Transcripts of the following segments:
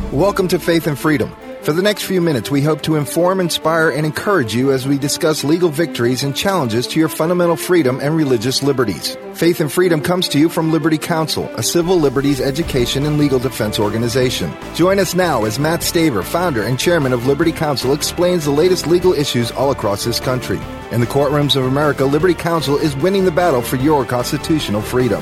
Welcome to Faith and Freedom. For the next few minutes, we hope to inform, inspire, and encourage you as we discuss legal victories and challenges to your fundamental freedom and religious liberties. Faith and Freedom comes to you from Liberty Counsel, a civil liberties education and legal defense organization. Join us now as Matt Staver, founder and chairman of Liberty Counsel, explains the latest legal issues all across this country. In the courtrooms of America, Liberty Counsel is winning the battle for your constitutional freedom.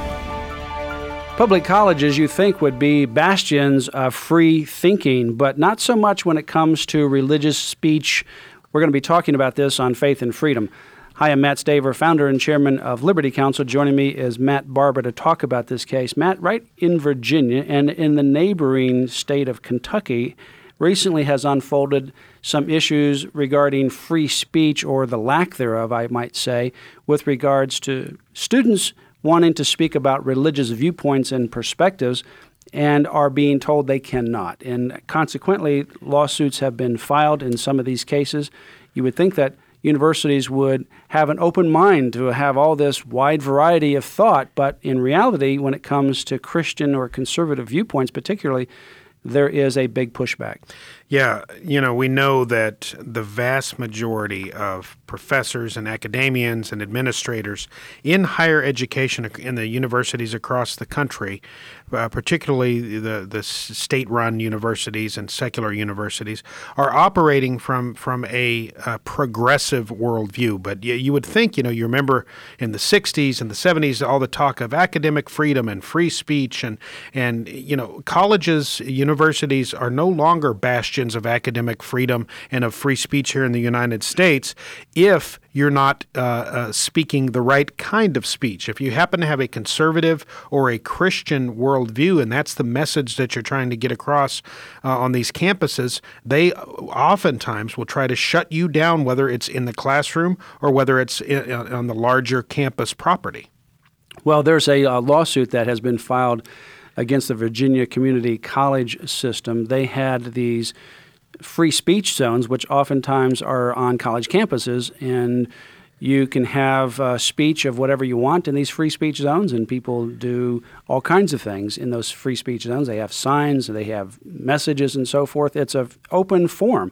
Public colleges, you think, would be bastions of free thinking, but not so much when it comes to religious speech. We're going to be talking about this on Faith and Freedom. Hi, I'm Matt Staver, founder and chairman of Liberty Counsel. Joining me is Matt Barber to talk about this case. Matt, right in Virginia and in the neighboring state of Kentucky, recently has unfolded some issues regarding free speech, or the lack thereof, I might say, with regards to students wanting to speak about religious viewpoints and perspectives and are being told they cannot. And consequently, lawsuits have been filed in some of these cases. You would think that universities would have an open mind to have all this wide variety of thought, but in reality, when it comes to Christian or conservative viewpoints particularly, there is a big pushback. Yeah, we know that the vast majority of professors and academians and administrators in higher education in the universities across the country, particularly the state-run universities and secular universities, are operating from a progressive worldview. But you would think, you remember in the 60s and the 70s, all the talk of academic freedom and free speech, and colleges, universities are no longer bastions of academic freedom and of free speech here in the United States if you're not speaking the right kind of speech. If you happen to have a conservative or a Christian worldview, and that's the message that you're trying to get across on these campuses, they oftentimes will try to shut you down, whether it's in the classroom or whether it's on the larger campus property. Well, there's a lawsuit that has been filed against the Virginia Community College system. They had these free speech zones, which oftentimes are on college campuses, and you can have speech of whatever you want in these free speech zones, and people do all kinds of things in those free speech zones. They have signs, they have messages and so forth. It's an open forum.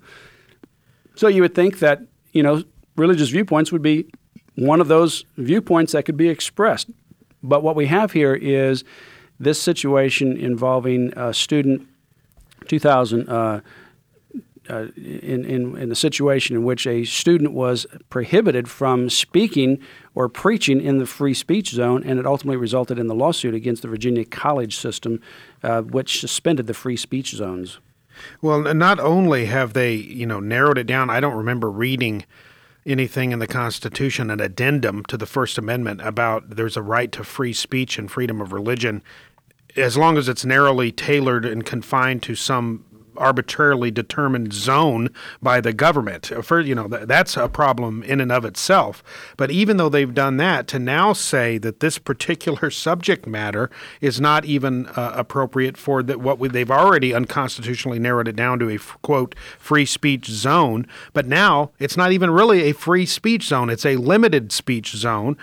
So you would think that, religious viewpoints would be one of those viewpoints that could be expressed. But what we have here is this situation involving a student, 2000, in the situation in which a student was prohibited from speaking or preaching in the free speech zone, and it ultimately resulted in the lawsuit against the Virginia college system, which suspended the free speech zones. Well, not only have they, narrowed it down, I don't remember reading anything in the Constitution, an addendum to the First Amendment about there's a right to free speech and freedom of religion, as long as it's narrowly tailored and confined to some arbitrarily determined zone by the government. That's a problem in and of itself. But even though they've done that, to now say that this particular subject matter is not even appropriate for they've already unconstitutionally narrowed it down to a, quote, free speech zone. But now it's not even really a free speech zone. It's a limited speech zone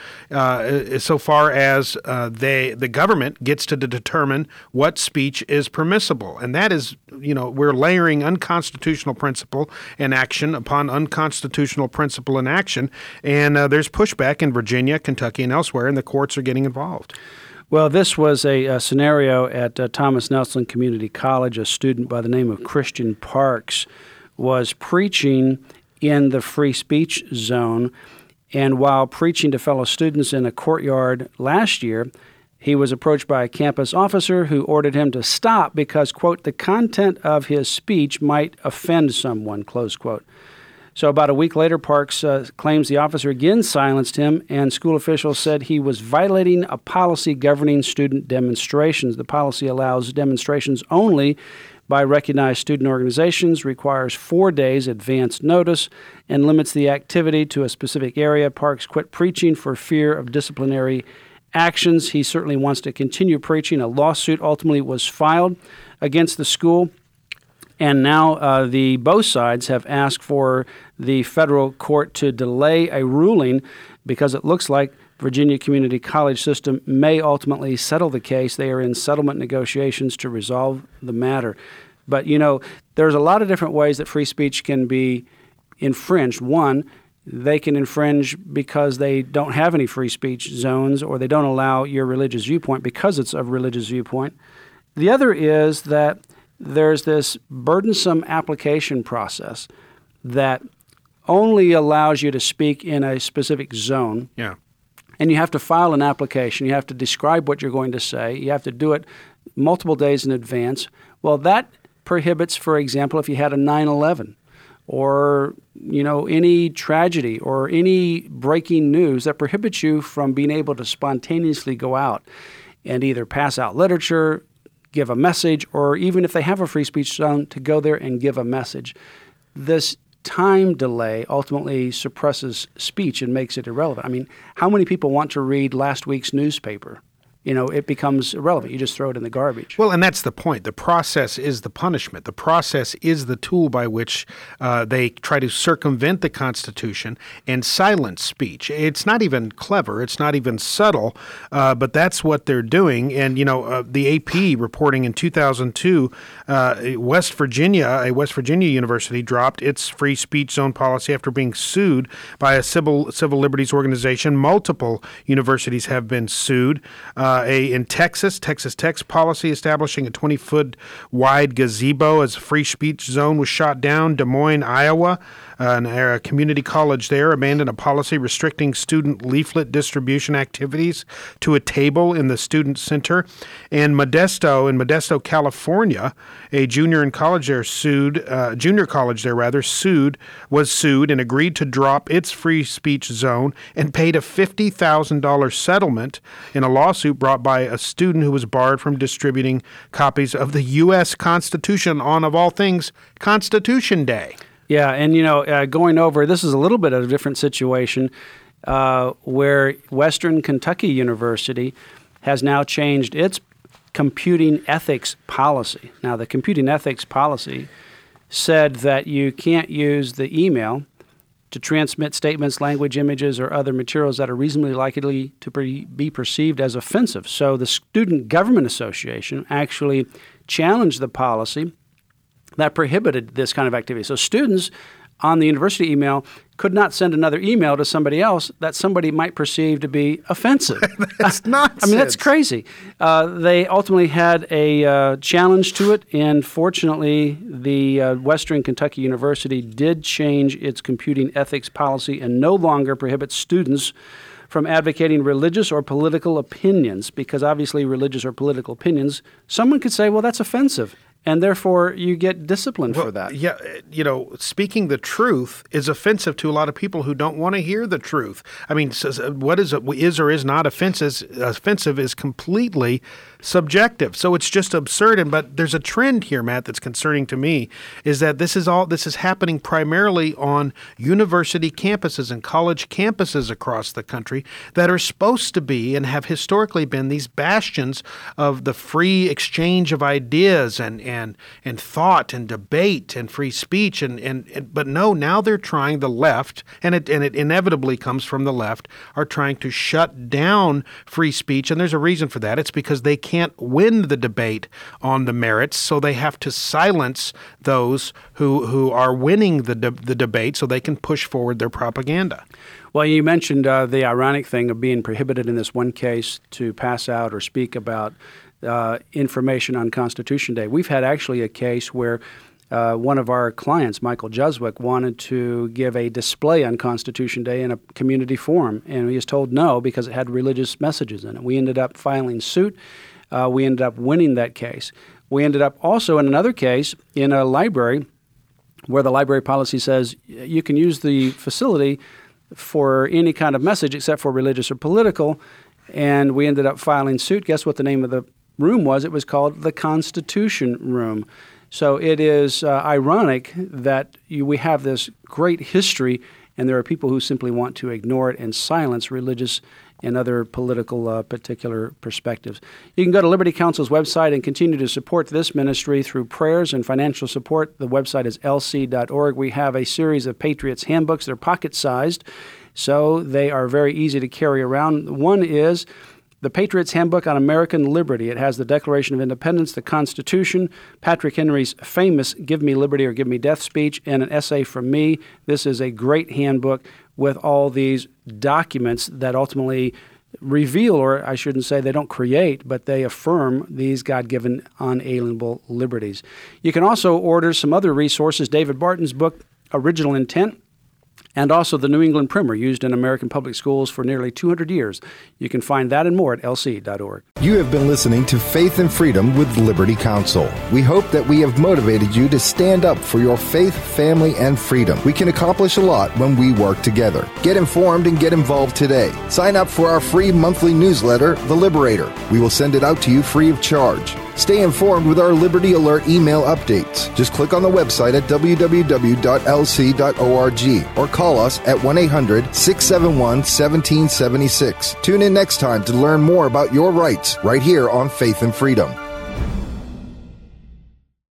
so far as the government gets to determine what speech is permissible. And that is, we're layering unconstitutional principle and action upon unconstitutional principle and action, and there's pushback in Virginia, Kentucky, and elsewhere, and the courts are getting involved. Well, this was a scenario at Thomas Nelson Community College. A student by the name of Christian Parks was preaching in the free speech zone, and while preaching to fellow students in a courtyard last year, he was approached by a campus officer who ordered him to stop because, quote, the content of his speech might offend someone, close quote. So about a week later, Parks claims the officer again silenced him, and school officials said he was violating a policy governing student demonstrations. The policy allows demonstrations only by recognized student organizations, requires 4 days advance notice, and limits the activity to a specific area. Parks quit preaching for fear of disciplinary actions. He certainly wants to continue preaching. A lawsuit ultimately was filed against the school, and now both sides have asked for the federal court to delay a ruling because it looks like Virginia Community College system may ultimately settle the case. They are in settlement negotiations to resolve the matter. But, there's a lot of different ways that free speech can be infringed. One, they can infringe because they don't have any free speech zones, or they don't allow your religious viewpoint because it's a religious viewpoint. The other is that there's this burdensome application process that only allows you to speak in a specific zone. Yeah. And you have to file an application. You have to describe what you're going to say. You have to do it multiple days in advance. Well, that prohibits, for example, if you had a 9/11 or, any tragedy or any breaking news, that prohibits you from being able to spontaneously go out and either pass out literature, give a message, or even if they have a free speech zone, to go there and give a message. This time delay ultimately suppresses speech and makes it irrelevant. I mean, how many people want to read last week's newspaper? It becomes irrelevant. You just throw it in the garbage. Well, and that's the point. The process is the punishment. The process is the tool by which they try to circumvent the Constitution and silence speech. It's not even clever. It's not even subtle, but that's what they're doing. And, the AP reporting in 2002, West Virginia university dropped its free speech zone policy after being sued by a civil liberties organization. Multiple universities have been sued. In Texas Tech's policy establishing a 20-foot wide gazebo as a free speech zone was shot down. Des Moines, Iowa, a community college there abandoned a policy restricting student leaflet distribution activities to a table in the student center. And Modesto, California, a junior college there was sued and agreed to drop its free speech zone and paid a $50,000 settlement in a lawsuit brought by a student who was barred from distributing copies of the U.S. Constitution on, of all things, Constitution Day. Yeah, and going over, this is a little bit of a different situation where Western Kentucky University has now changed its computing ethics policy. Now, the computing ethics policy said that you can't use the email to transmit statements, language, images, or other materials that are reasonably likely to be perceived as offensive. So the Student Government Association actually challenged the policy that prohibited this kind of activity. So students on the university email could not send another email to somebody else that somebody might perceive to be offensive. That's nonsense. I mean, that's crazy. They ultimately had a challenge to it, and fortunately, the Western Kentucky University did change its computing ethics policy and no longer prohibits students from advocating religious or political opinions, because obviously religious or political opinions, someone could say, well, that's offensive. And therefore, you get disciplined for that. Yeah, speaking the truth is offensive to a lot of people who don't want to hear the truth. I mean, what is or is not offensive is completely subjective. So it's just absurd. But there's a trend here, Matt, that's concerning to me, is that this is happening primarily on university campuses and college campuses across the country that are supposed to be and have historically been these bastions of the free exchange of ideas and thought and debate and free speech but no, now they're trying, the left, and it inevitably comes from the left, are trying to shut down free speech, and there's a reason for that. It's because they can't win the debate on the merits, so they have to silence those who are winning the debate so they can push forward their propaganda. Well, you mentioned the ironic thing of being prohibited in this one case to pass out or speak about information on Constitution Day. We've had actually a case where one of our clients, Michael Juswick, wanted to give a display on Constitution Day in a community forum, and he was told no because it had religious messages in it. We ended up filing suit. We ended up winning that case. We ended up also in another case in a library where the library policy says you can use the facility for any kind of message except for religious or political, and we ended up filing suit. Guess what the name of the room was? It was called the Constitution Room. So it is ironic that we have this great history, and there are people who simply want to ignore it and silence religious and other political particular perspectives. You can go to Liberty Counsel's website and continue to support this ministry through prayers and financial support. The website is lc.org. We have a series of Patriots handbooks. They're pocket-sized, so they are very easy to carry around. One is The Patriot's Handbook on American Liberty. It has the Declaration of Independence, the Constitution, Patrick Henry's famous Give Me Liberty or Give Me Death speech, and an essay from me. This is a great handbook with all these documents that ultimately reveal, or I shouldn't say they don't create, but they affirm these God-given unalienable liberties. You can also order some other resources, David Barton's book, Original Intent, and also the New England Primer, used in American public schools for nearly 200 years. You can find that and more at lc.org. You have been listening to Faith and Freedom with Liberty Counsel. We hope that we have motivated you to stand up for your faith, family, and freedom. We can accomplish a lot when we work together. Get informed and get involved today. Sign up for our free monthly newsletter, The Liberator. We will send it out to you free of charge. Stay informed with our Liberty Alert email updates. Just click on the website at www.lc.org or call us at 1-800-671-1776. Tune in next time to learn more about your rights right here on Faith and Freedom.